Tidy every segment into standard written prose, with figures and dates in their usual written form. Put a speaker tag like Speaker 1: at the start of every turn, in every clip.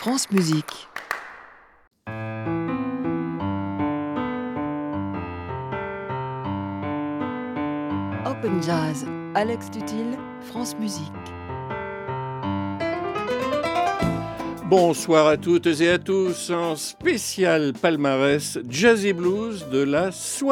Speaker 1: France Musique. Open Jazz, Alex Tutil, France Musique.
Speaker 2: Bonsoir à toutes et à tous, un spécial palmarès Jazz et Blues de la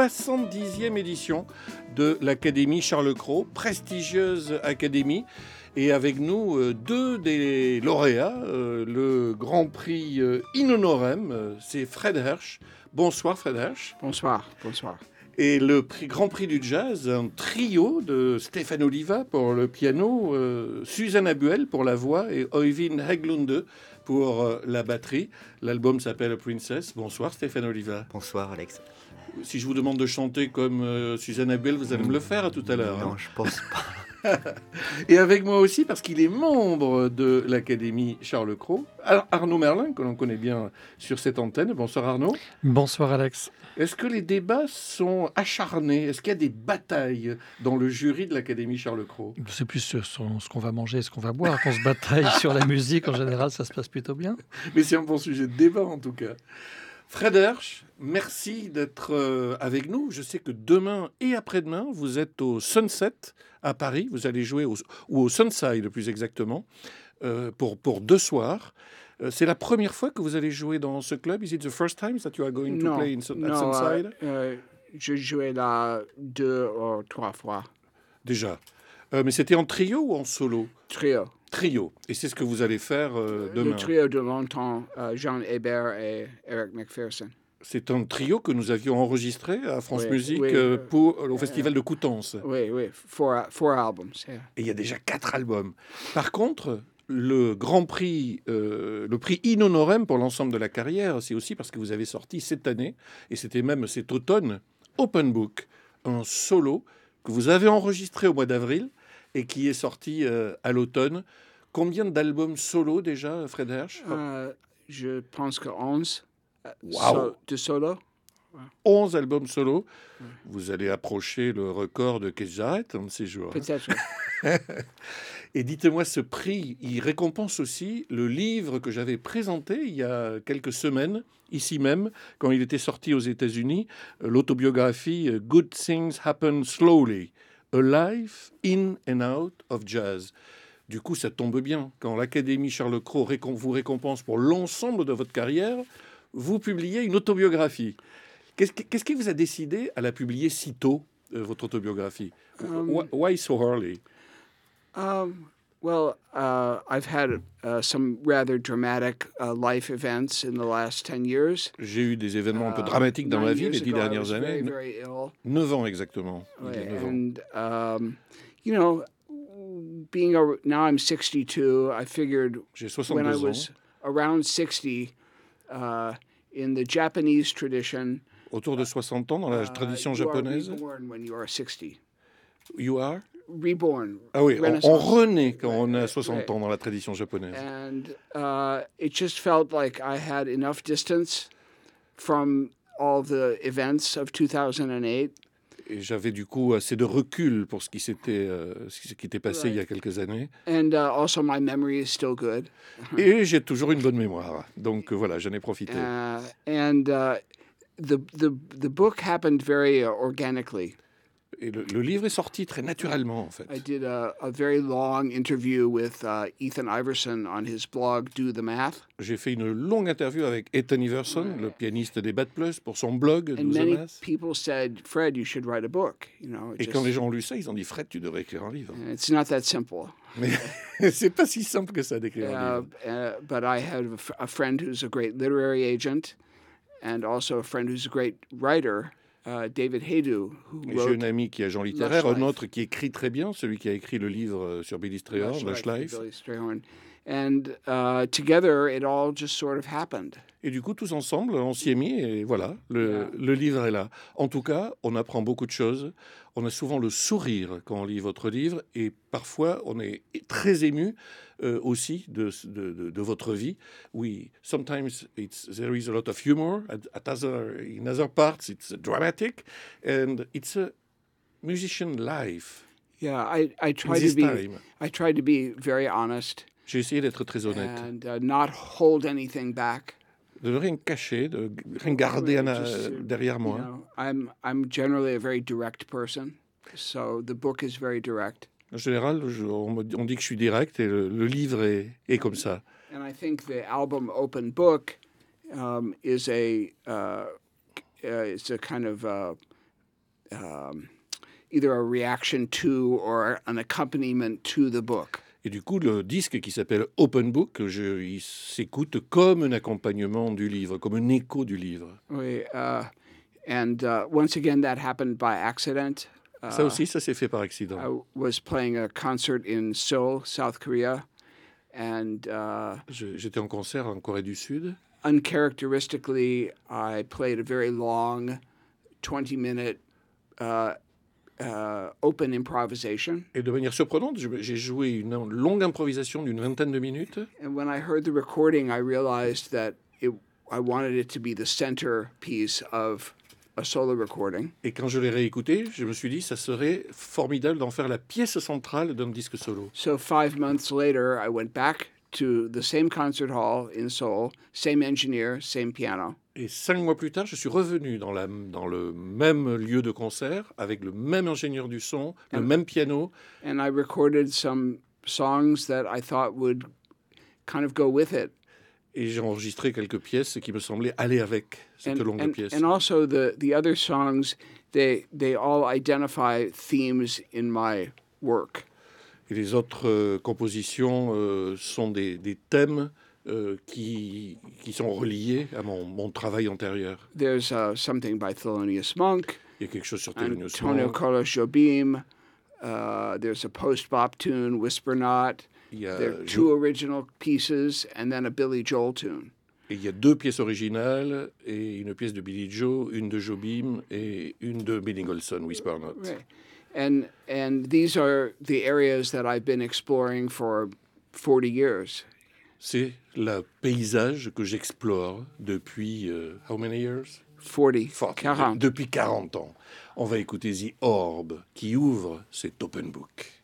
Speaker 2: 70e édition de l'Académie Charles Cros, prestigieuse académie. Et avec nous, deux des lauréats, le Grand Prix in honorem, c'est Fred Hersch. Bonsoir Fred Hersch.
Speaker 3: Bonsoir, bonsoir.
Speaker 2: Et le Grand Prix du Jazz, un trio de Stefan Oliva pour le piano, Susanna Buell pour la voix et Øyvind Hägglunde pour la batterie. L'album s'appelle Princess. Bonsoir Stefan Oliva.
Speaker 4: Bonsoir Alex.
Speaker 2: Si je vous demande de chanter comme Susanna Buell, vous allez me le faire tout à l'heure.
Speaker 4: Non, je pense pas.
Speaker 2: Et avec moi aussi, parce qu'il est membre de l'Académie Charles Cros, Arnaud Merlin, que l'on connaît bien sur cette antenne. Bonsoir Arnaud.
Speaker 5: Bonsoir Alex.
Speaker 2: Est-ce que les débats sont acharnés? Est-ce qu'il y a des batailles dans le jury de l'Académie Charles Cros?
Speaker 5: C'est plus sur ce qu'on va manger et ce qu'on va boire qu'on se bataille. Sur la musique, en général, ça se passe plutôt bien.
Speaker 2: Mais c'est un bon sujet de débat en tout cas. Fred Hersch, merci d'être avec nous. Je sais que demain et après-demain, vous êtes au Sunset à Paris. Vous allez jouer au Sunside, plus exactement, pour 2 soirs. C'est la première fois que vous allez jouer dans ce club? Is it the first time that you are going to play at Sunside?
Speaker 3: Je jouais là 2 ou 3 fois.
Speaker 2: Déjà. Mais c'était en trio ou en solo?
Speaker 3: Trio.
Speaker 2: Et c'est ce que vous allez faire demain?
Speaker 3: Le trio de longtemps, Jean Hébert et Eric McPherson.
Speaker 2: C'est un trio que nous avions enregistré à France Musique au Festival de Coutances.
Speaker 3: Oui, 4 albums.
Speaker 2: Et il y a déjà 4 albums. Par contre, le Grand Prix, le prix in honorem pour l'ensemble de la carrière, c'est aussi parce que vous avez sorti cette année, et c'était même cet automne, Open Book, un solo que vous avez enregistré au mois d'avril et qui est sorti à l'automne. Combien d'albums solo déjà, Fred Hersch?
Speaker 3: Je pense que 11 de solo.
Speaker 2: 11 albums solo. Vous allez approcher le record de Keith Jarrett un de ces jours.
Speaker 3: Peut-être.
Speaker 2: Et dites-moi, ce prix, il récompense aussi le livre que j'avais présenté il y a quelques semaines, ici même, quand il était sorti aux États-Unis, l'autobiographie Good Things Happen Slowly, A Life in and Out of Jazz. Du coup, ça tombe bien. Quand l'Académie Charles Cros vous récompense pour l'ensemble de votre carrière, vous publiez une autobiographie. Qu'est-ce qui vous a décidé à la publier si tôt, votre autobiographie? Why so early?
Speaker 3: I've had some rather dramatic life events in the last 10 years.
Speaker 2: J'ai eu des événements un peu dramatiques dans ma vie les 10 dernières années.
Speaker 3: Very ill.
Speaker 2: 9 ans exactement.
Speaker 3: You know, now I'm 62, I figured
Speaker 2: J'ai
Speaker 3: when I
Speaker 2: 62
Speaker 3: was
Speaker 2: ans.
Speaker 3: around 60, in the Japanese tradition,
Speaker 2: Autour de 60 ans dans la tradition japonaise.
Speaker 3: You are reborn when you are 60.
Speaker 2: You are?
Speaker 3: Reborn.
Speaker 2: Ah oui, on
Speaker 3: Renaissance.
Speaker 2: renaît quand on a 60 ans dans la tradition japonaise.
Speaker 3: And it just felt like I had enough distance from all the events of 2008.
Speaker 2: Et j'avais du coup assez de recul pour ce qui était passé il y a quelques années.
Speaker 3: And also my memory is still good.
Speaker 2: Et j'ai toujours une bonne mémoire. Donc voilà, j'en ai profité.
Speaker 3: The book happened very organically.
Speaker 2: Et le livre est sorti très naturellement, en fait.
Speaker 3: I did a very long interview with Ethan Iverson on his blog Do the Math.
Speaker 2: J'ai fait une longue interview avec Ethan Iverson, le pianiste des Bad Plus, pour son blog
Speaker 3: And
Speaker 2: Do the
Speaker 3: many
Speaker 2: Math.
Speaker 3: people said, Fred, you should write a book. You know,
Speaker 2: Et quand les gens ont lu ça, ils ont dit, Fred, tu devrais écrire un livre.
Speaker 3: it's not that simple.
Speaker 2: Mais c'est pas si simple que ça d'écrire un livre.
Speaker 3: But I have a friend who's a great literary agent and also a friend who's a great writer, David Haydu, who
Speaker 2: Et
Speaker 3: wrote
Speaker 2: j'ai un ami qui est agent littéraire,
Speaker 3: Lush
Speaker 2: un
Speaker 3: Life.
Speaker 2: autre qui écrit très bien, celui qui a écrit le livre sur Billy Strayhorn, Lush Life.
Speaker 3: Billy Strayhorn. And together, it all just sort of happened.
Speaker 2: Et du coup, tous ensemble, on s'y est mis et voilà, le livre est là. En tout cas, on apprend beaucoup de choses. On a souvent le sourire quand on lit votre livre et parfois, on est très ému aussi de votre vie. Oui, sometimes there is a lot of humor. In other parts, it's dramatic. And it's a musician life.
Speaker 3: Yeah, I try
Speaker 2: this
Speaker 3: to be.
Speaker 2: time.
Speaker 3: I tried to be very honest.
Speaker 2: J'ai essayé d'être très honnête,
Speaker 3: and not hold anything back.
Speaker 2: de ne rien cacher, de rien garder derrière
Speaker 3: You
Speaker 2: moi.
Speaker 3: know, I'm generally a very direct person, so the book is very direct.
Speaker 2: En général, on dit que je suis direct et le livre est comme ça.
Speaker 3: And I think the album Open Book is it's a kind of either a reaction to or an accompaniment to the book.
Speaker 2: Et du coup, le disque qui s'appelle Open Book, il s'écoute comme un accompagnement du livre, comme un écho du livre.
Speaker 3: Oui, once again, that happened by accident.
Speaker 2: Ça aussi, ça s'est fait par accident.
Speaker 3: I was playing a concert in Seoul, South Korea, and
Speaker 2: J'étais en concert en Corée du Sud.
Speaker 3: uncharacteristically, I played a very long 20-minute open improvisation.
Speaker 2: Et de manière surprenante, j'ai joué une longue improvisation d'une vingtaine de minutes.
Speaker 3: And when I heard the recording, I realized that I wanted it to be the centerpiece of a solo recording.
Speaker 2: Et quand je l'ai réécouté, je me suis dit, ça serait formidable d'en faire la pièce centrale d'un disque solo.
Speaker 3: So 5 months later, I went back to the same concert hall in Seoul, same engineer, same piano.
Speaker 2: Et 5 mois plus tard, je suis revenu dans le même lieu de concert, avec le même ingénieur du son, le même piano.
Speaker 3: And I recorded some songs that I thought would kind of go with it.
Speaker 2: Et j'ai enregistré quelques pièces qui me semblaient aller avec cette longue pièce.
Speaker 3: And also the other songs, they all identify themes in my work.
Speaker 2: Et les autres compositions sont des thèmes qui sont reliés à mon travail antérieur.
Speaker 3: There's something by Thelonious Monk,
Speaker 2: Il y a quelque chose sur Thelonious
Speaker 3: Antonio
Speaker 2: Monk.
Speaker 3: Carlos Jobim. There's a post-bop tune, Whisper Not.
Speaker 2: Il y a,
Speaker 3: There are 2 original pieces and then a Billy Joel tune.
Speaker 2: et il y a 2 pièces originales et une pièce de Billy Joe, une de Jobim et une de Benny Golson, Whisper Not.
Speaker 3: Right. And these are the areas that I've been exploring for 40 years.
Speaker 2: C'est le paysage que j'explore depuis how many years?
Speaker 3: 40.
Speaker 2: Depuis 40 ans. On va écouter The Orb qui ouvre cet open book.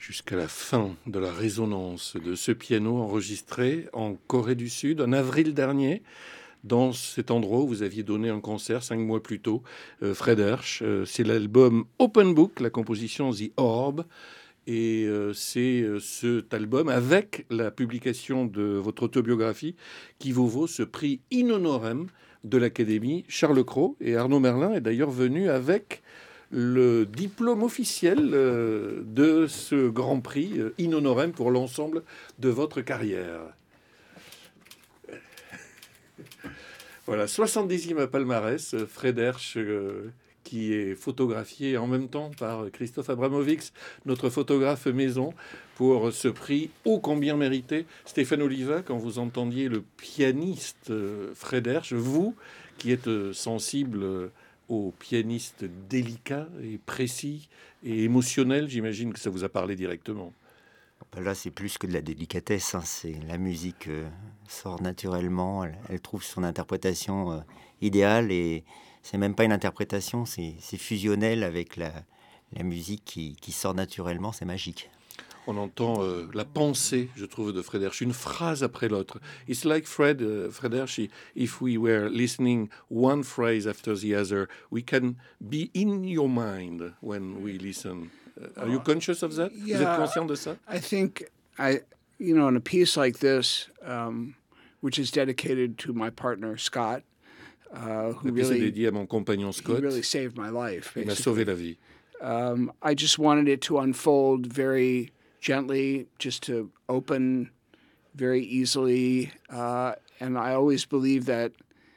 Speaker 2: jusqu'à la fin de la résonance de ce piano enregistré en Corée du Sud en avril dernier, dans cet endroit où vous aviez donné un concert 5 mois plus tôt, Fred Hersch. C'est l'album Open Book, la composition The Orb. Et c'est cet album, avec la publication de votre autobiographie, qui vous vaut ce prix in honorem de l'Académie Charles Cros. Et Arnaud Merlin est d'ailleurs venu avec le diplôme officiel de ce grand prix in honorem pour l'ensemble de votre carrière. Voilà, 70e palmarès, Fred Hersch, qui est photographié en même temps par Christophe Abramovics, notre photographe maison, pour ce prix ô combien mérité. Stéphane Oliva, quand vous entendiez le pianiste Fred Hersch, vous qui êtes sensible aux pianistes délicats et précis et émotionnels, j'imagine que ça vous a parlé directement.
Speaker 4: Là, c'est plus que de la délicatesse. C'est la musique sort naturellement. Elle trouve son interprétation idéale et c'est même pas une interprétation. C'est fusionnel avec la musique qui sort naturellement. C'est magique.
Speaker 2: On entend la pensée, je trouve, de Fred Hersch, une phrase après l'autre. It's like Fred Hersch, if we were listening one phrase after the other, we can be in your mind when we listen. Are you conscious of that?
Speaker 3: Yeah,
Speaker 2: Vous êtes conscient de ça?
Speaker 3: I think in a piece like this, which is dedicated to my partner Scott, who
Speaker 2: La pièce est
Speaker 3: really
Speaker 2: dédiée à mon compagnon Scott.
Speaker 3: he really saved my life.
Speaker 2: Il m'a
Speaker 3: Basically.
Speaker 2: sauvé la vie.
Speaker 3: I just wanted it to unfold very gently, just to open very easily, and I always believe that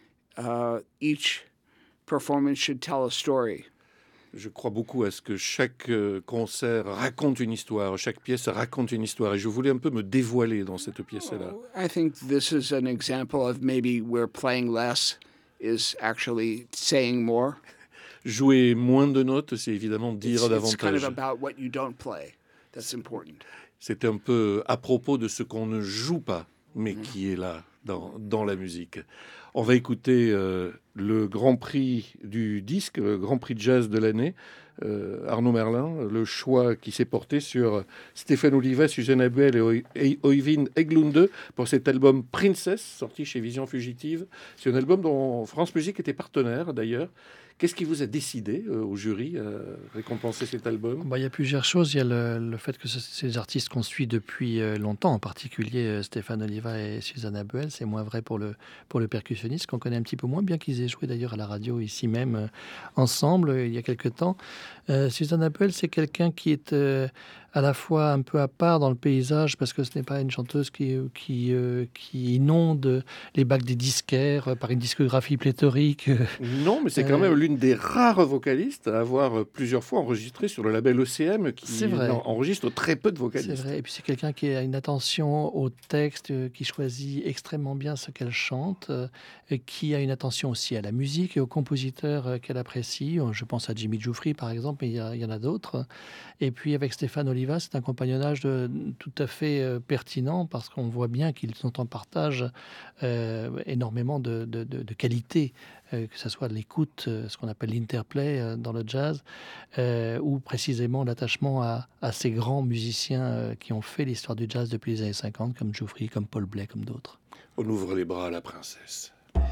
Speaker 3: each performance should tell a story.
Speaker 2: Je crois beaucoup à ce que chaque concert raconte une histoire, chaque pièce raconte une histoire. Et je voulais un peu me dévoiler dans cette pièce-là.
Speaker 3: I think this is an example of maybe where playing less is actually saying more.
Speaker 2: Jouer moins de notes, c'est évidemment dire
Speaker 3: It's kind
Speaker 2: davantage.
Speaker 3: of about what you don't play. That's important.
Speaker 2: C'est un peu à propos de ce qu'on ne joue pas, mais qui est là dans la musique. On va écouter le Grand Prix du disque, le Grand Prix de jazz de l'année. Arnaud Merlin, le choix qui s'est porté sur Stéphane Oliva, Suzanne Abuel et Oyvind Eglunde pour cet album Princess, sorti chez Vision Fugitive. C'est un album dont France Musique était partenaire d'ailleurs. Qu'est-ce qui vous a décidé au jury à récompenser cet album?
Speaker 5: Il y a plusieurs choses. Il y a le fait que ces artistes qu'on suit depuis longtemps, en particulier Stéphane Oliva et Suzanne Abuel. C'est moins vrai pour le percussionniste, qu'on connaît un petit peu moins, bien qu'ils aient joué d'ailleurs à la radio ici même ensemble il y a quelque temps. Suzanne Abuel, c'est quelqu'un qui est à la fois un peu à part dans le paysage, parce que ce n'est pas une chanteuse qui inonde les bacs des disquaires par une discographie pléthorique.
Speaker 2: Non, mais c'est quand même l'une des rares vocalistes à avoir plusieurs fois enregistré sur le label ECM, qui enregistre très peu de vocalistes.
Speaker 5: C'est vrai, et puis c'est quelqu'un qui a une attention au texte, qui choisit extrêmement bien ce qu'elle chante, et qui a une attention aussi à la musique et aux compositeurs qu'elle apprécie. Je pense à Jimmy Giuffry par exemple, mais il y en a d'autres. Et puis avec Stéphane Oliva, c'est un compagnonnage tout à fait pertinent, parce qu'on voit bien qu'ils sont en partage énormément de qualité, que ce soit l'écoute, ce qu'on appelle l'interplay dans le jazz, ou précisément l'attachement à ces grands musiciens qui ont fait l'histoire du jazz depuis les années 50, comme Giuffry, comme Paul Bley, comme d'autres.
Speaker 2: On ouvre les bras à la princesse.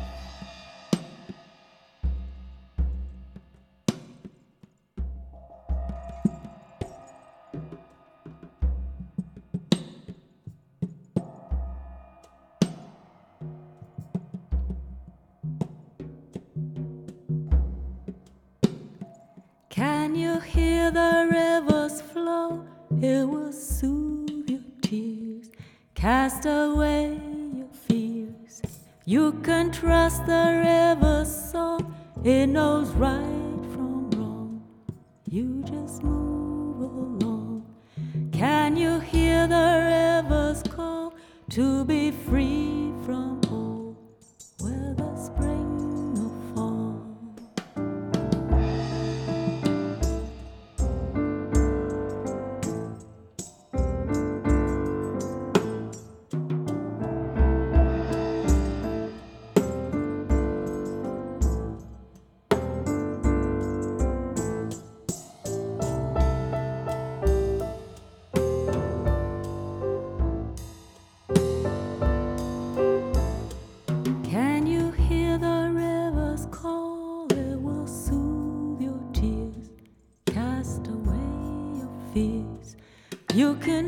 Speaker 6: Can you hear the rivers flow? It will soothe your tears, cast away your fears. You can trust the river's song, it knows right from wrong. You just move along. Can you hear the river's call to be free from all, whether spring or fall?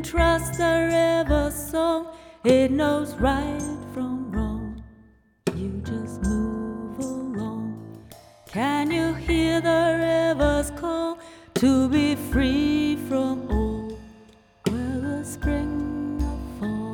Speaker 6: trust the river song. It knows right from wrong. You just move along. Can you hear the river's call to be free from all? Where the spring of fall.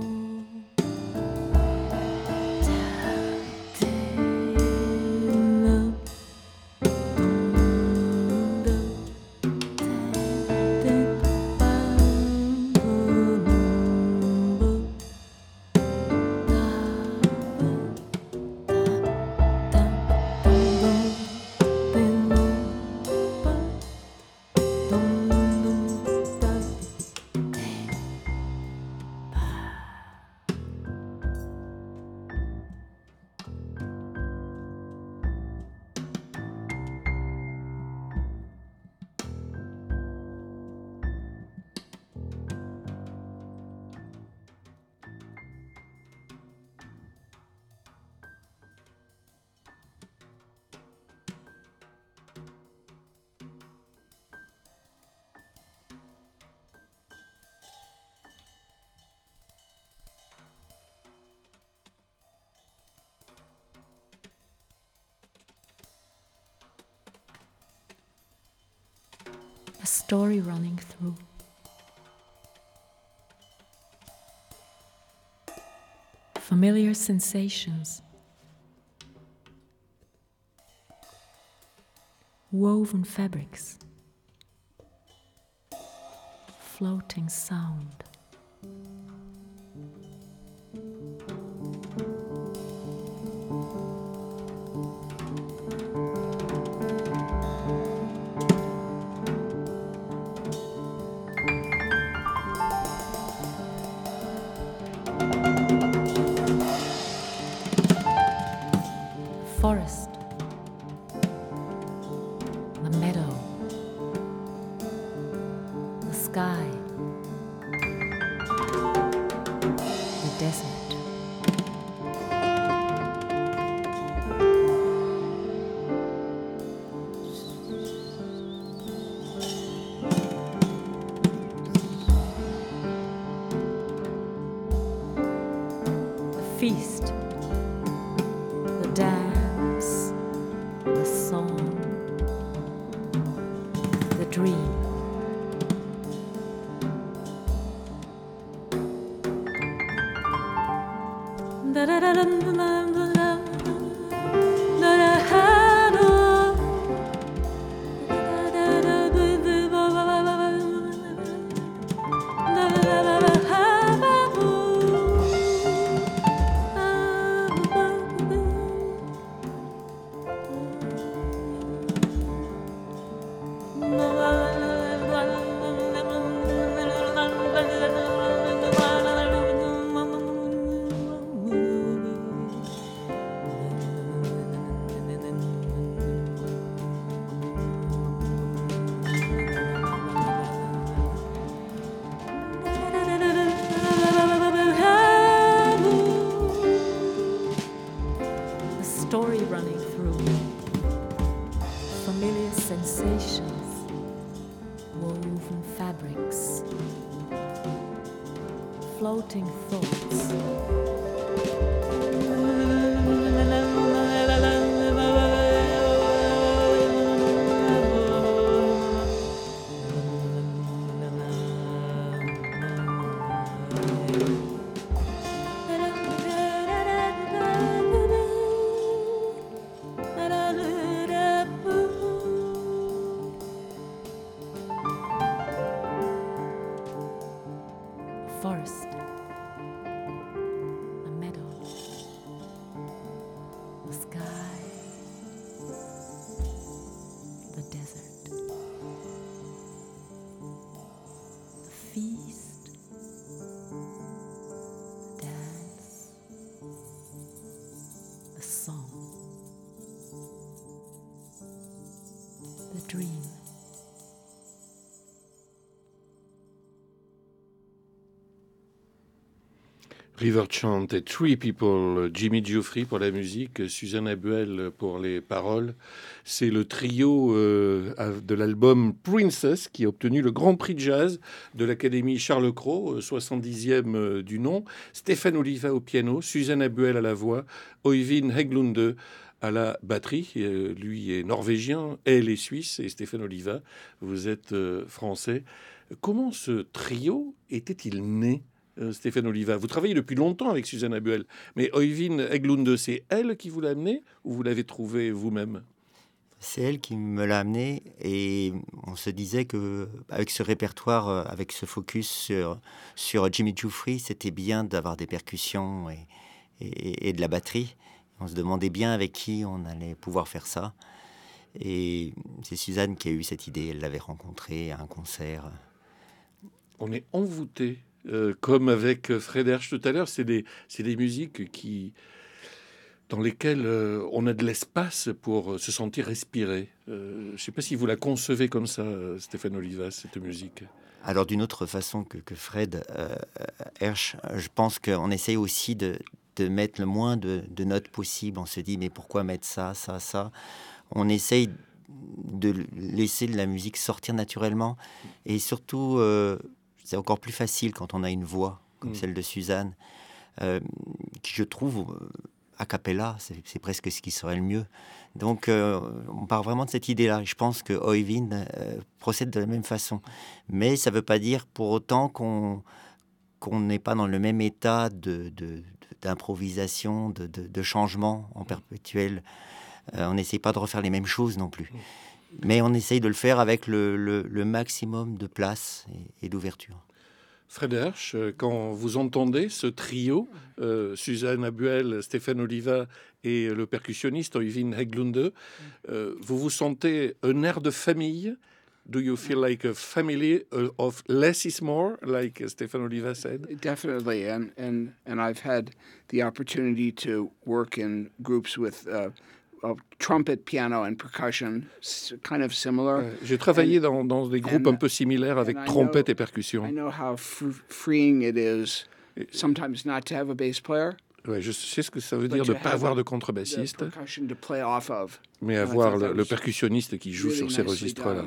Speaker 6: A story running through. Familiar sensations. Woven fabrics. Floating sound. Forest, the meadow, the sky, the desert. The feast, the dance, the song, the dream. Story running through, familiar sensations, woven fabrics, floating thoughts. Forest, a meadow, the sky, the desert, the feast, the dance, the song, the dream.
Speaker 2: River Chant et Three People, Jimmy Geoffrey pour la musique, Suzanne Abuel pour les paroles. C'est le trio de l'album Princess qui a obtenu le Grand Prix de jazz de l'Académie Charles Cros, 70e du nom. Stéphane Oliva au piano, Suzanne Abuel à la voix, Øyvind Hägglunde à la batterie. Lui est norvégien, elle est suisse, et Stéphane Oliva, vous êtes français. Comment ce trio était-il né, Stéphane Oliva? Vous travaillez depuis longtemps avec Suzanne Abuel, mais Øyvind Hägglunde, c'est elle qui vous l'a amené ou vous l'avez trouvé vous-même?
Speaker 4: C'est elle qui me l'a amené, et on se disait que avec ce répertoire, avec ce focus sur Jimmy Geoffrey, c'était bien d'avoir des percussions et de la batterie. On se demandait bien avec qui on allait pouvoir faire ça. Et c'est Suzanne qui a eu cette idée. Elle l'avait rencontrée à un concert.
Speaker 2: On est envoûté, comme avec Fred Hersch tout à l'heure. C'est des musiques dans lesquelles on a de l'espace pour se sentir respirer. Je ne sais pas si vous la concevez comme ça, Stéphane Oliva, cette musique.
Speaker 4: Alors d'une autre façon que Fred Hersch, je pense qu'on essaye aussi de mettre le moins de notes possible. On se dit, mais pourquoi mettre ça? On essaye de laisser la musique sortir naturellement. Et surtout, c'est encore plus facile quand on a une voix comme celle de Suzanne, qui, je trouve, a cappella, c'est presque ce qui serait le mieux. Donc, on part vraiment de cette idée-là. Et je pense que Øyvind procède de la même façon. Mais ça ne veut pas dire pour autant qu'on n'est pas dans le même état d'improvisation, de changement en perpétuel. On n'essaye pas de refaire les mêmes choses non plus. Mais on essaye de le faire avec le maximum de place et d'ouverture.
Speaker 2: Fred Hersch, quand vous entendez ce trio, Suzanne Abuel, Stéphane Oliva et le percussionniste Øyvind Hägglunde, vous vous sentez un air de famille? Do you feel like a family of less is more, like Stéphane Oliva said?
Speaker 3: Definitely, and I've had the opportunity to work in groups with trumpet, piano and percussion, kind of similar.
Speaker 2: J'ai travaillé dans des groupes un peu similaires avec trompette et percussion.
Speaker 3: I know how freeing it is sometimes not to have a bass player.
Speaker 2: Ouais, je sais ce que ça veut dire de ne pas avoir de contrebassiste, mais avoir le percussionniste qui joue sur ces registres-là.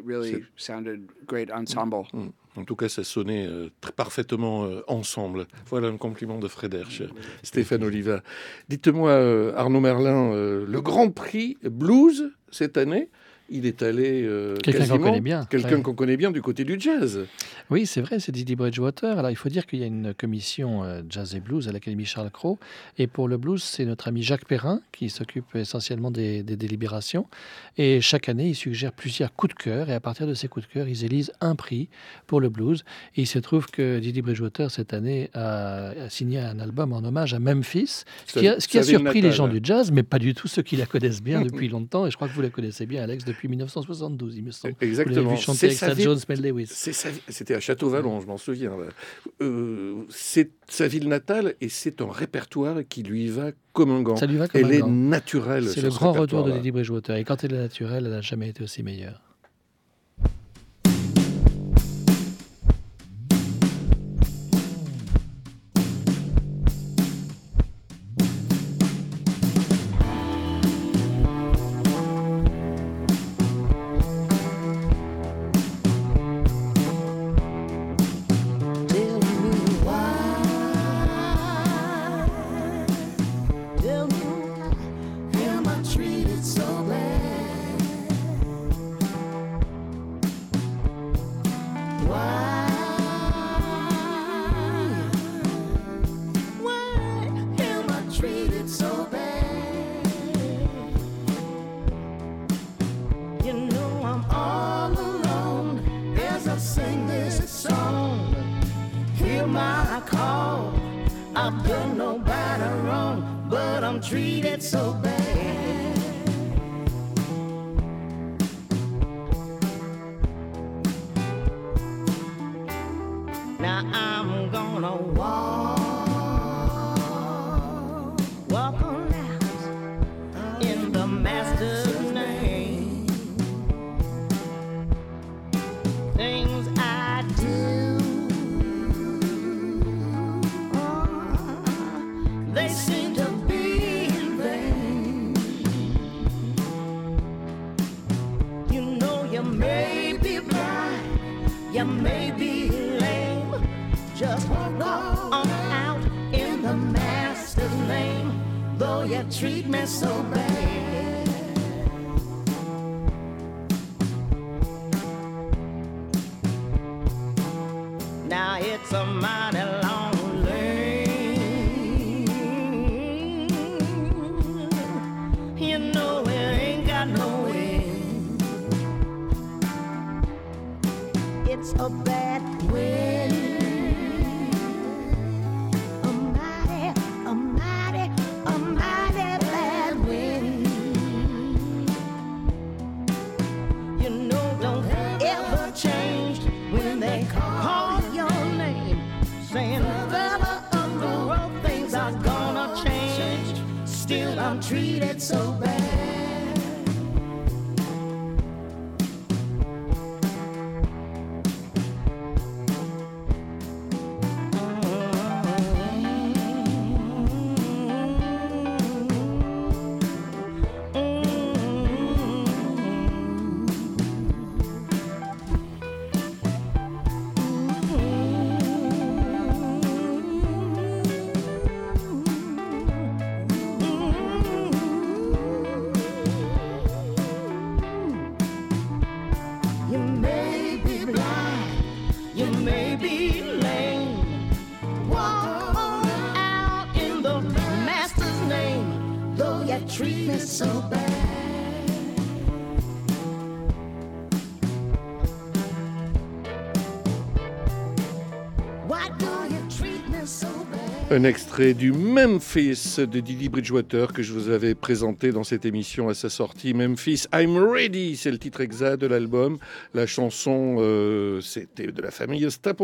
Speaker 2: En tout cas, ça sonnait parfaitement ensemble. Voilà un compliment de Fred Hersch, Stéphane Oliva. Dites-moi, Arnaud Merlin, le Grand Prix Blues cette année, il est allé quelqu'un qu'on connaît bien du côté du jazz.
Speaker 5: Oui, c'est vrai, c'est Didi Bridgewater. Alors, il faut dire qu'il y a une commission jazz et blues à l'Académie Charles Cros. Et pour le blues, c'est notre ami Jacques Perrin qui s'occupe essentiellement des délibérations. Et chaque année, il suggère plusieurs coups de cœur. Et à partir de ces coups de cœur, ils élisent un prix pour le blues. Et il se trouve que Didi Bridgewater, cette année, a signé un album en hommage à Memphis. Ce qui a surpris les gens du jazz, mais pas du tout ceux qui la connaissent bien depuis longtemps. Et je crois que vous la connaissez bien, Alex, depuis 1972, il me semble.
Speaker 2: Exactement.
Speaker 5: Vous l'avez vu chanter avec Sir John Smith-Lewis.
Speaker 2: C'était à Château-Vallon, je m'en souviens. C'est sa ville natale et c'est un répertoire qui lui va comme un gant.
Speaker 5: Ça lui va comme
Speaker 2: elle
Speaker 5: un
Speaker 2: est
Speaker 5: gant.
Speaker 2: naturelle.
Speaker 5: C'est le grand retour de Didi Bridgewater. Et quand elle est naturelle, elle n'a jamais été aussi meilleure.
Speaker 7: walk on out in the master's name, though you treat me so bad. Now it's a mighty long lane, you know it ain't got no end. It's a bad wind, a mighty bad wind. You know, don't ever change when they call your name, saying further up the road things are gonna change. Still I'm treated so bad. You may be blind, you may be lame. Walk on out in the master's name, though you treat me so bad. Why do you treat me so bad?
Speaker 2: Un extrait du Memphis de Didi Bridgewater que je vous avais présenté dans cette émission à sa sortie. Memphis, I'm Ready, c'est le titre exact de l'album. La chanson, c'était de la famille Staples.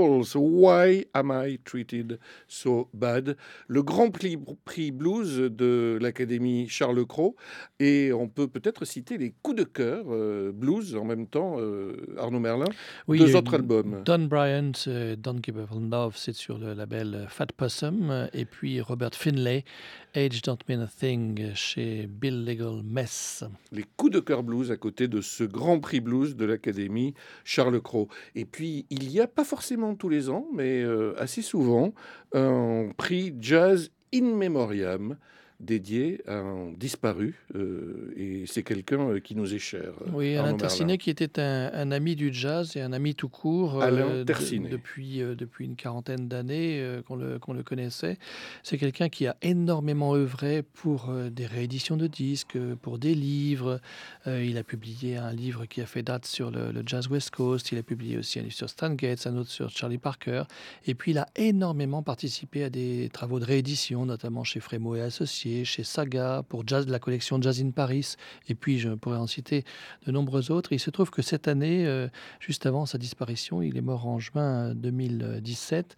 Speaker 2: Why Am I Treated So Bad? Le grand prix blues de l'Académie Charles Cros. Et on peut peut-être citer les coups de cœur blues en même temps, Arnaud Merlin.
Speaker 5: Oui,
Speaker 2: Deux autres albums.
Speaker 5: Don Bryant, Don't Give Up on Love, c'est sur le label Fat Possum. Et puis Robert Finlay, Age Don't Mean a Thing, chez Bill Legal Mess.
Speaker 2: Les coups de cœur blues à côté de ce grand prix blues de l'Académie Charles Cros. Et puis, il y a pas forcément tous les ans, mais assez souvent, un prix jazz in memoriam dédié à un disparu, et c'est quelqu'un qui nous est cher.
Speaker 5: Oui,
Speaker 2: Arnaud
Speaker 5: Alain Tercinet,
Speaker 2: Merlin.
Speaker 5: qui était un ami du jazz et un ami tout court
Speaker 2: Alain Tercinet.
Speaker 5: depuis une quarantaine d'années qu'on le connaissait. C'est quelqu'un qui a énormément œuvré pour des rééditions de disques, pour des livres. Il a publié un livre qui a fait date sur le jazz West Coast. Il a publié aussi un livre sur Stan Getz, un autre sur Charlie Parker. Et puis, il a énormément participé à des travaux de réédition, notamment chez Frémaux et Associés, chez Saga, pour jazz, la collection Jazz in Paris, et puis je pourrais en citer de nombreux autres. Il se trouve que cette année, juste avant sa disparition, il est mort en juin 2017,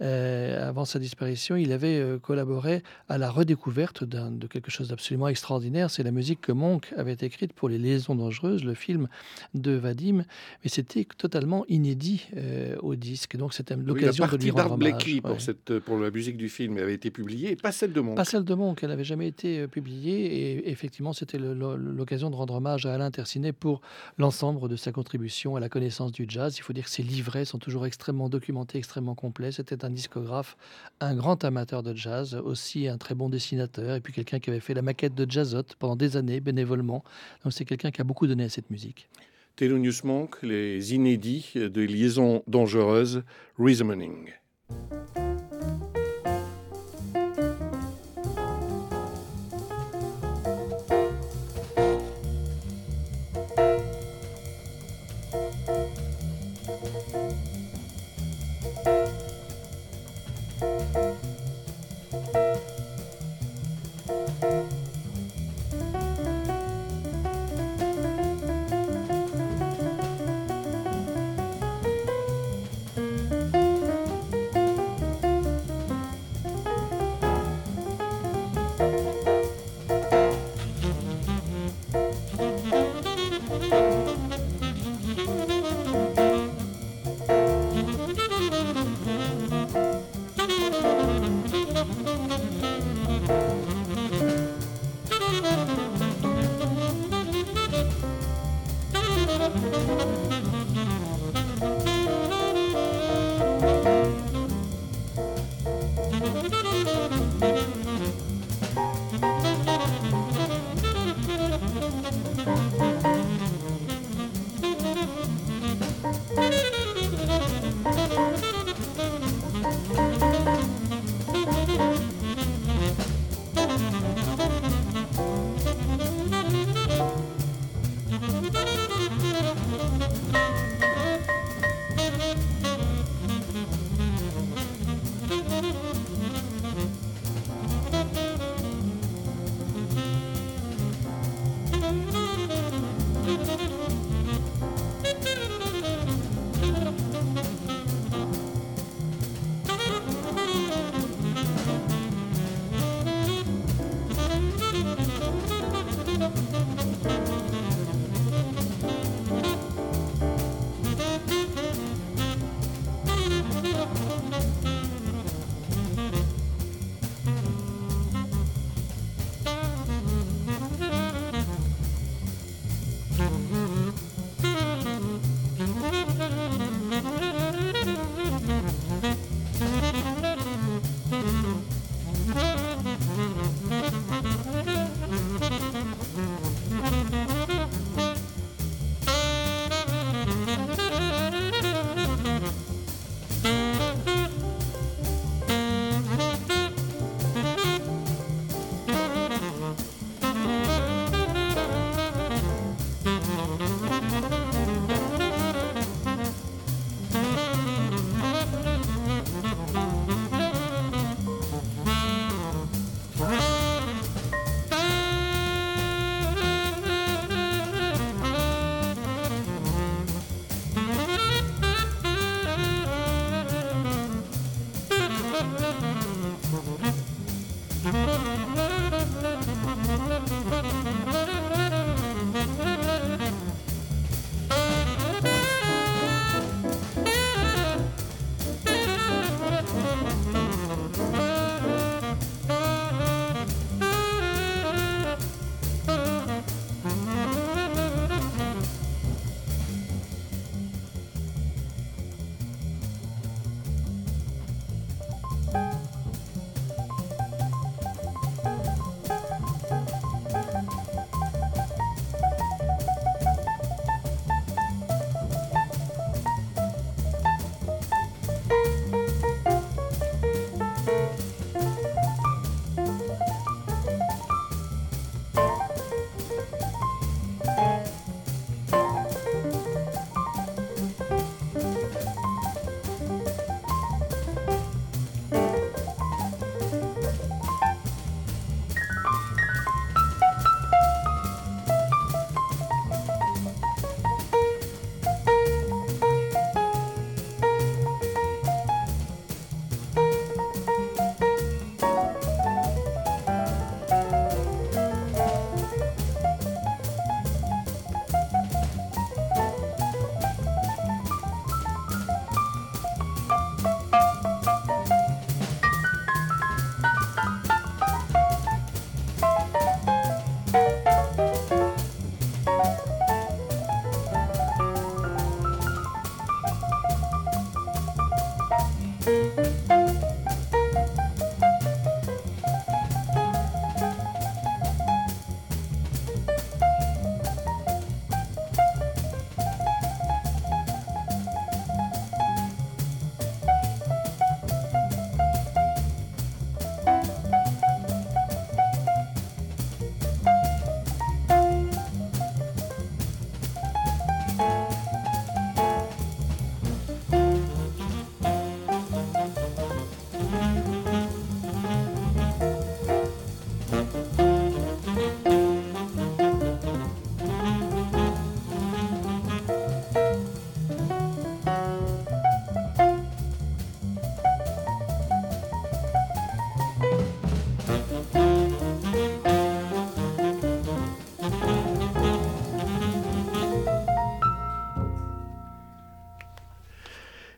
Speaker 5: avant sa disparition, il avait collaboré à la redécouverte de quelque chose d'absolument extraordinaire. C'est la musique que Monk avait écrite pour Les Liaisons Dangereuses, le film de Vadim, mais c'était totalement inédit au disque, donc c'était l'occasion de lui rendre hommage.
Speaker 2: La partie d'Art Blakey pour la musique du film avait été publiée, et pas celle de Monk.
Speaker 5: Pas celle de Monk, elle n'avait jamais été publiée, et effectivement c'était l'occasion de rendre hommage à Alain Tercinet pour l'ensemble de sa contribution à la connaissance du jazz. Il faut dire que ses livrets sont toujours extrêmement documentés, extrêmement complets. C'était un discographe, un grand amateur de jazz, aussi un très bon dessinateur, et puis quelqu'un qui avait fait la maquette de Jazzotte pendant des années bénévolement. Donc c'est quelqu'un qui a beaucoup donné à cette musique.
Speaker 2: Thelonious Monk, les inédits de Liaisons Dangereuses, Reasoning.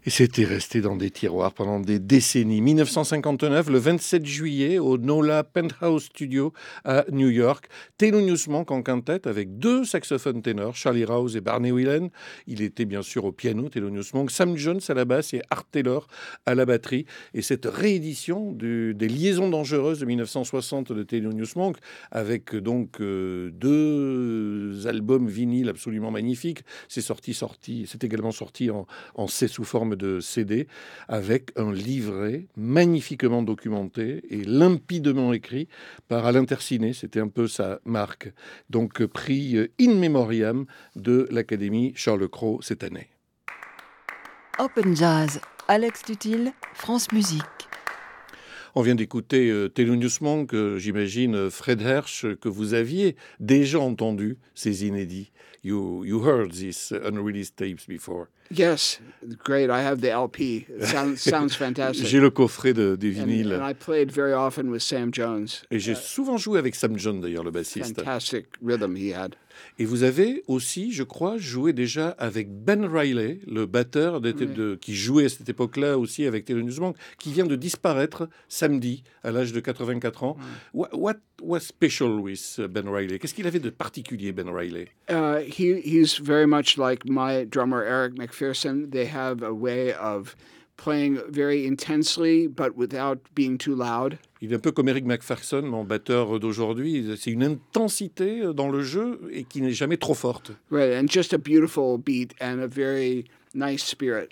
Speaker 2: Et c'était resté dans des tiroirs pendant des décennies. 1959, le 27 juillet, au NOLA Penthouse Studio à New York, Thelonious Monk en quintette avec 2 saxophones ténors, Charlie Rouse et Barney Whelan. Il était bien sûr au piano, Thelonious Monk, Sam Jones à la basse et Art Taylor à la batterie. Et cette réédition des Liaisons dangereuses de 1960 de Thelonious Monk, avec donc 2 albums vinyles absolument magnifiques, c'est également sorti sous forme de CD, avec un livret magnifiquement documenté et limpidement écrit par Alain Tercinet. C'était un peu sa marque. Donc, prix in memoriam de l'Académie Charles Cros cette année.
Speaker 1: Open Jazz, Alex Tutil, France Musique.
Speaker 2: On vient d'écouter Thelonious Monk, j'imagine Fred Hersch, que vous aviez déjà entendu ces inédits. You heard these unreleased tapes before.
Speaker 3: Yes, great. I have the LP. It sounds fantastic.
Speaker 2: J'ai le coffret des vinyles.
Speaker 3: And I played very often with Sam Jones.
Speaker 2: Et j'ai souvent joué avec Sam Jones, d'ailleurs, le bassiste.
Speaker 3: Fantastic rhythm he had.
Speaker 2: Et vous avez aussi, je crois, joué déjà avec Ben Riley, le batteur qui jouait à cette époque-là aussi avec Thelonious Monk, qui vient de disparaître samedi à l'âge de 84 ans. What was special with Ben Riley? Qu'est-ce qu'il avait de particulier, Ben Riley?
Speaker 3: He's very much like my drummer Eric McPherson. They have a way of playing very intensely, but without being too loud.
Speaker 2: Il est un peu comme Eric McPherson, mon batteur d'aujourd'hui. C'est une intensité dans le jeu et qui n'est jamais trop forte.
Speaker 3: Right, and just a beautiful beat and a very nice spirit.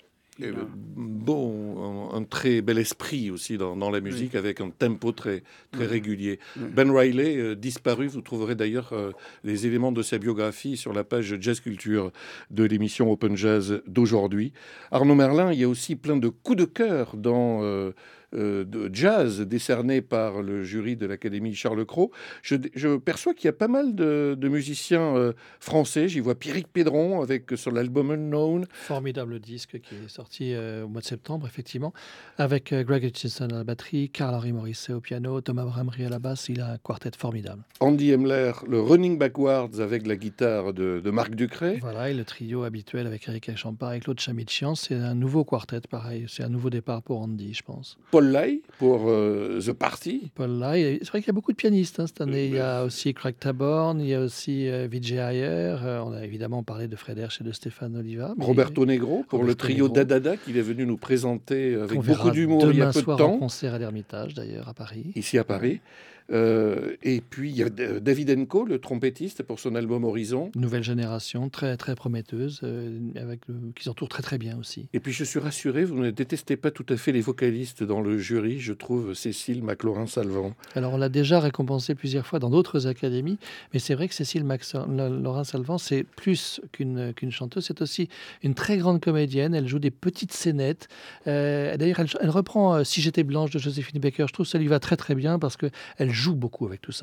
Speaker 2: Un très bel esprit aussi dans la musique, avec un tempo très régulier. Ben Riley, disparu, vous trouverez d'ailleurs les éléments de sa biographie sur la page Jazz Culture de l'émission Open Jazz d'aujourd'hui. Arnaud Merlin, il y a aussi plein de coups de cœur dans de jazz décerné par le jury de l'Académie Charles Cros. Je perçois qu'il y a pas mal de musiciens français. J'y vois Pierrick Pédron sur l'album Unknown.
Speaker 5: Formidable disque qui est sorti au mois de septembre, effectivement, avec Greg Hutchinson à la batterie, Carl-Henry Morisset au piano, Thomas Bramry à la basse. Il a un quartet formidable.
Speaker 2: Andy Hemler, le Running Backwards avec la guitare de Marc Ducret.
Speaker 5: Voilà, et le trio habituel avec Eric Champard et Claude Chamichian. C'est un nouveau quartet, pareil. C'est un nouveau départ pour Andy, je pense.
Speaker 2: Paul Lai pour The Party.
Speaker 5: Paul Lai, c'est vrai qu'il y a beaucoup de pianistes cette année. Il y a aussi Craig Taborn, il y a aussi Vijay Iyer. On a évidemment parlé de Fred Hersch et de Stéphane Oliva.
Speaker 2: Roberto Negro pour le trio Dadada qu'il est venu nous présenter avec beaucoup d'humour il y a peu de temps.
Speaker 5: Demain soir en concert à l'Ermitage d'ailleurs à Paris.
Speaker 2: Ici à Paris. Et puis il y a David Enco, le trompettiste, pour son album Horizon.
Speaker 5: Nouvelle génération, très très prometteuse, qui s'entoure très très bien aussi.
Speaker 2: Et puis je suis rassuré, vous ne détestez pas tout à fait les vocalistes dans le jury, je trouve Cécile McLaurin-Salvant.
Speaker 5: Alors on l'a déjà récompensé plusieurs fois dans d'autres académies, mais c'est vrai que Cécile McLaurin-Salvant, c'est plus qu'une chanteuse, c'est aussi une très grande comédienne. Elle joue des petites scénettes. D'ailleurs, elle reprend Si j'étais blanche de Joséphine Baker. Je trouve que ça lui va très très bien parce que elle joue beaucoup avec tout ça.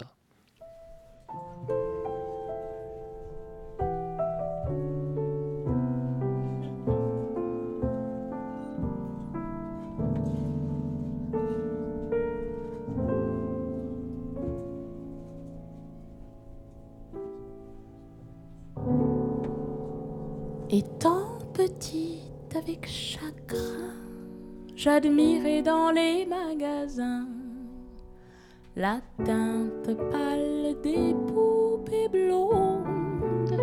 Speaker 6: Étant petite avec chagrin, j'admirais dans les magasins la teinte pâle des poupées blondes.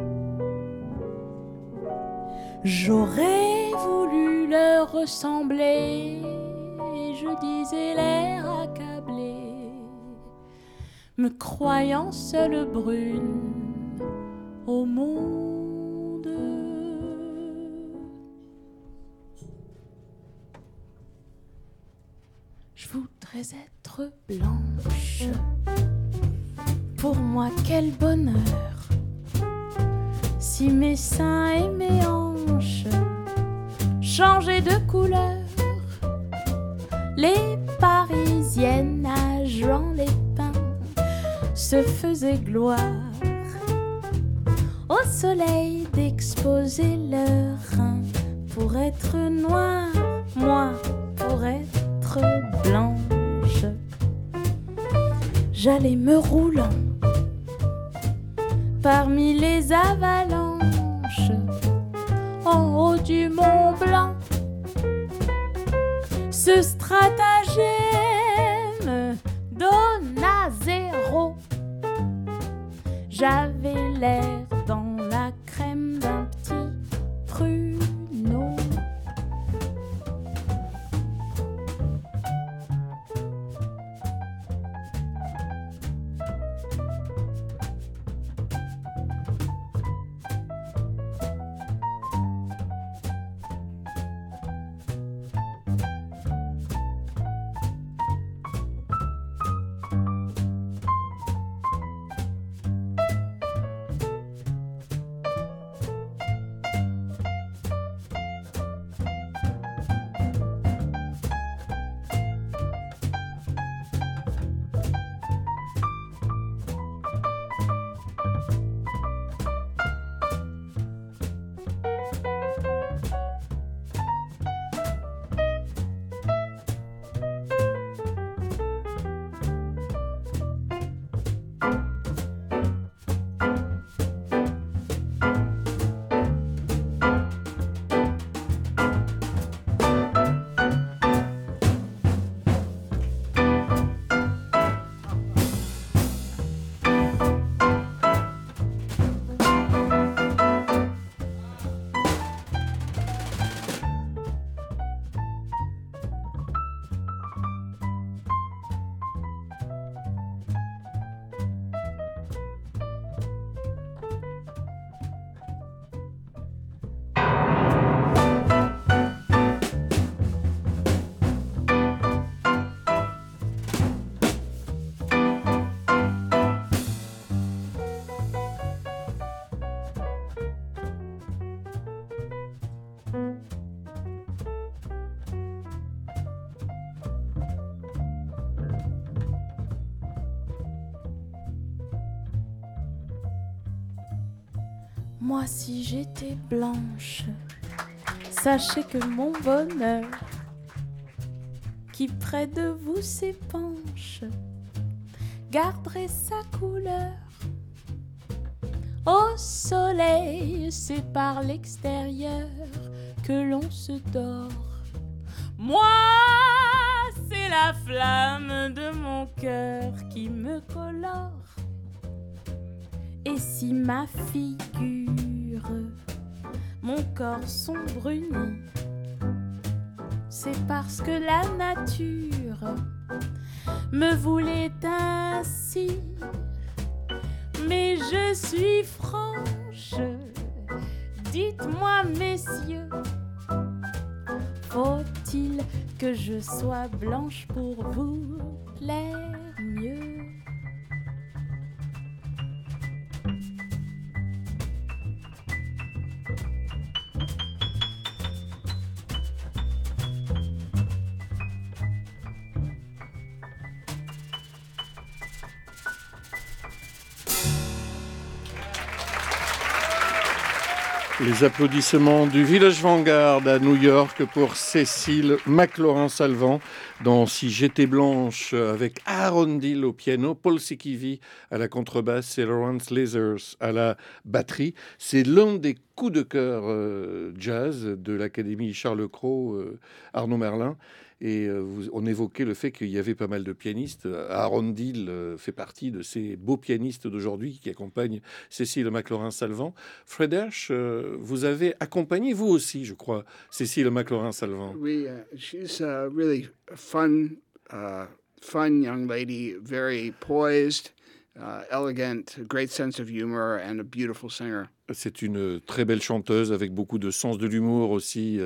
Speaker 6: J'aurais voulu leur ressembler, et je disais l'air accablé, me croyant seule brune au monde. Je voudrais être blanche. Pour moi, quel bonheur. Si mes seins et mes hanches changeaient de couleur, les Parisiennes à Juan-les-Pins se faisaient gloire au soleil d'exposer leurs reins pour être noires, moi pour être blanche. J'allais me roulant parmi les avalanches en haut du Mont Blanc Ce stratagème donna zéro. J'avais l'air dans la crème d'un petit pruneau. Moi si j'étais blanche, sachez que mon bonheur, qui près de vous s'épanche, garderait sa couleur. Au soleil, c'est par l'extérieur que l'on se dort. Moi, c'est la flamme de mon cœur qui me colore. Et si ma figure, mon corps sont brunis, c'est parce que la nature me voulait ainsi. Mais je suis franche, dites-moi messieurs, faut-il que je sois blanche pour vous plaire mieux?
Speaker 2: Les applaudissements du Village Vanguard à New York pour Cécile McLaurin-Salvant dans Si j'étais blanche, avec Aaron Dill au piano, Paul Sikivi à la contrebasse et Lawrence Lazers à la batterie. C'est l'un des coups de cœur jazz de l'Académie Charles Cros, Arnaud Merlin. Et on évoquait le fait qu'il y avait pas mal de pianistes. Aaron Dill fait partie de ces beaux pianistes d'aujourd'hui qui accompagnent Cécile McLaurin-Salvant. Fred Hersch, vous avez accompagné vous aussi, je crois, Cécile McLaurin-Salvant.
Speaker 3: Oui, she's a really fun young lady, very poised, elegant, a great sense of humor and a beautiful singer.
Speaker 2: C'est une très belle chanteuse avec beaucoup de sens de l'humour aussi.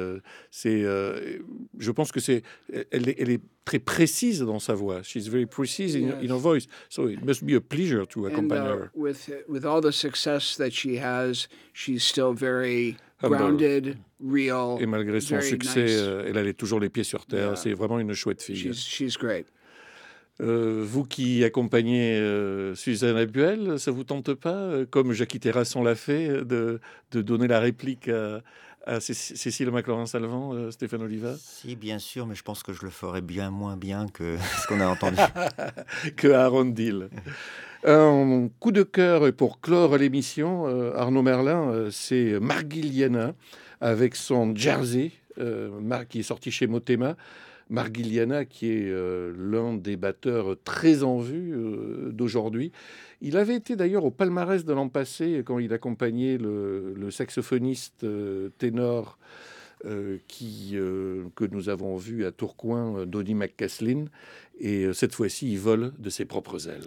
Speaker 2: Je pense que elle est très précise dans sa voix. She's very precise in her voice. So it must be a pleasure to accompany her.
Speaker 3: With all the success that she has, she's still very grounded, real.
Speaker 2: Et malgré son succès,
Speaker 3: nice.
Speaker 2: Elle a toujours les pieds sur terre. Yeah. C'est vraiment une chouette fille.
Speaker 3: She's great.
Speaker 2: Vous qui accompagnez Suzanne Abuel, ça vous tente pas, comme Jackie Terrasson l'a fait, de donner la réplique à Cécile McLaurin-Salvant, Stéphane Oliva?
Speaker 4: Si, bien sûr, mais je pense que je le ferais bien moins bien que ce qu'on a entendu.
Speaker 2: Que Aaron Dill. Un coup de cœur pour clore l'émission, Arnaud Merlin, c'est Marguiliana avec son Jersey, qui est sorti chez Motema. Marguiliana, qui est l'un des batteurs très en vue d'aujourd'hui. Il avait été d'ailleurs au palmarès de l'an passé quand il accompagnait le saxophoniste ténor que nous avons vu à Tourcoing, Donny McCaslin. Et cette fois-ci, il vole de ses propres ailes.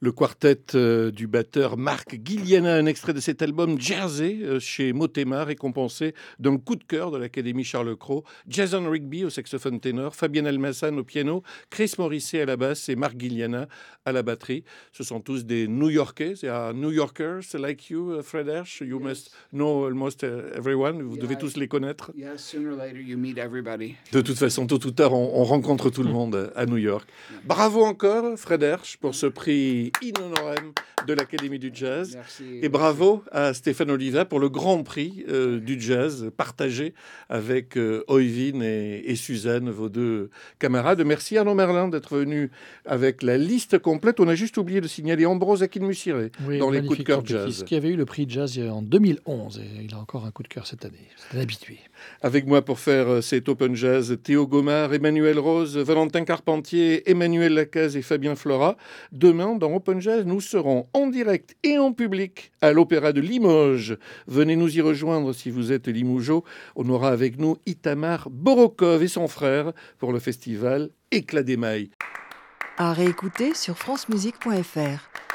Speaker 2: le quartet du batteur Marc Guiliana, un extrait de cet album Jersey chez Motema, récompensé d'un coup de cœur de l'Académie Charles Cros. Jason Rigby au saxophone ténor, Fabienne Almassan au piano, Chris Morrissey à la basse et Marc Guiliana à la batterie. Ce sont tous des New-Yorkais. They are New Yorkers like you, Fred Hersch. You must know almost everyone. Vous devez tous les connaître.
Speaker 3: Yeah, sooner or later you meet everybody.
Speaker 2: De toute façon, tôt ou tard, on rencontre tout le monde à New York. Bravo encore, Fred Hersch, pour ce prix in honorem de l'Académie du Jazz.
Speaker 3: Merci.
Speaker 2: Et bravo à Stéphane Oliva pour le grand prix du jazz partagé avec Oyvind et Suzanne, vos deux camarades. Merci Arnaud Merlin d'être venu avec la liste complète. On a juste oublié de signaler Ambroise Akin-Mussiré dans les coups de cœur jazz.
Speaker 5: Qui avait eu le prix jazz en 2011 et il a encore un coup de cœur cette année. C'est un habitué.
Speaker 2: Avec moi pour faire cet Open Jazz, Théo Gomard, Emmanuel Rose, Valentin Carpentier, Emmanuel Lacaze et Fabien Flora. Demain, dans Open Jazz, nous serons en direct et en public à l'Opéra de Limoges. Venez nous y rejoindre si vous êtes limougeot. On aura avec nous Itamar Borokov et son frère pour le festival Éclat d'émail.
Speaker 1: À réécouter sur francemusique.fr.